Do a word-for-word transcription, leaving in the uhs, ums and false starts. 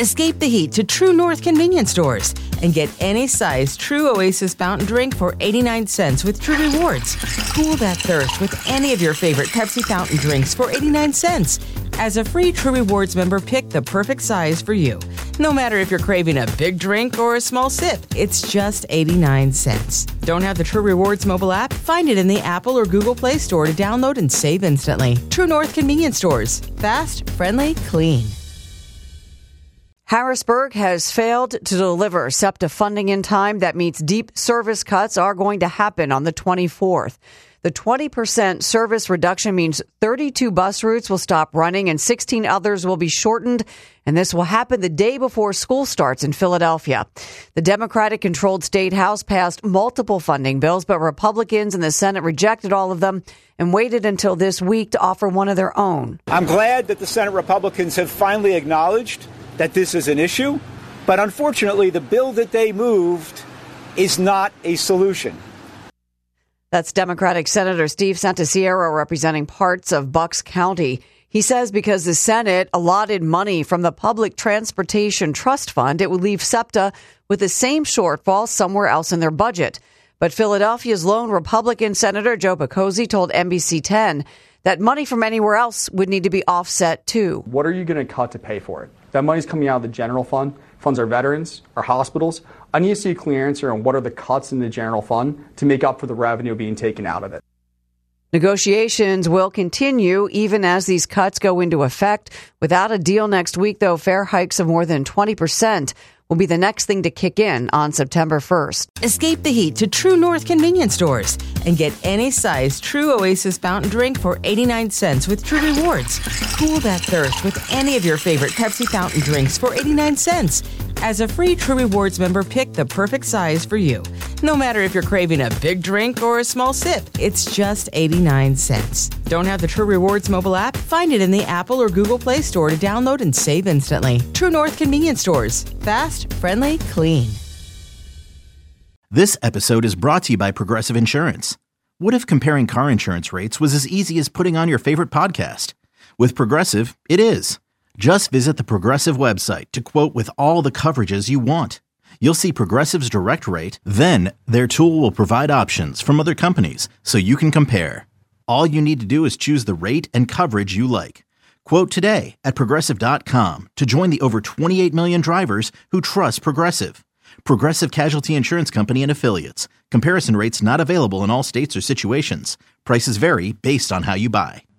Escape the heat to True North convenience stores and get any size True Oasis fountain drink for eighty-nine cents with True Rewards. Cool that thirst with any of your favorite Pepsi fountain drinks for eighty-nine cents. As a free True Rewards member, pick the perfect size for you. No matter if you're craving a big drink or a small sip, it's just eighty-nine cents. Don't have the True Rewards mobile app? Find it in the Apple or Google Play Store to download and save instantly. True North convenience stores. Fast, friendly, clean. Harrisburg has failed to deliver SEPTA funding in time. That means deep service cuts are going to happen on the twenty-fourth. The twenty percent service reduction means thirty-two bus routes will stop running and sixteen others will be shortened. And this will happen the day before school starts in Philadelphia. The Democratic-controlled state house passed multiple funding bills, but Republicans in the Senate rejected all of them and waited until this week to offer one of their own. I'm glad that the Senate Republicans have finally acknowledged that this is an issue, but unfortunately, the bill that they moved is not a solution. That's Democratic Senator Steve Santaciero representing parts of Bucks County. He says because the Senate allotted money from the Public Transportation Trust Fund, it would leave SEPTA with the same shortfall somewhere else in their budget. But Philadelphia's lone Republican Senator Joe Picozzi told N B C ten that money from anywhere else would need to be offset too. What are you going to cut to pay for it? That money's coming out of the general fund, funds our veterans, our hospitals. I need to see a clear answer on what are the cuts in the general fund to make up for the revenue being taken out of it. Negotiations will continue even as these cuts go into effect. Without a deal next week, though, fare hikes of more than twenty percent will be the next thing to kick in on September first. Escape the heat to True North convenience stores and get any size True Oasis fountain drink for eighty-nine cents with True Rewards. Cool that thirst with any of your favorite Pepsi fountain drinks for eighty-nine cents. As a free True Rewards member, pick the perfect size for you. No matter if you're craving a big drink or a small sip, it's just eighty-nine cents. Don't have the True Rewards mobile app? Find it in the Apple or Google Play Store to download and save instantly. True North convenience stores. Fast, friendly, clean. This episode is brought to you by Progressive Insurance. What if comparing car insurance rates was as easy as putting on your favorite podcast? With Progressive, it is. Just visit the Progressive website to quote with all the coverages you want. You'll see Progressive's direct rate, then their tool will provide options from other companies so you can compare. All you need to do is choose the rate and coverage you like. Quote today at Progressive dot com to join the over twenty-eight million drivers who trust Progressive. Progressive Casualty Insurance Company and Affiliates. Comparison rates not available in all states or situations. Prices vary based on how you buy.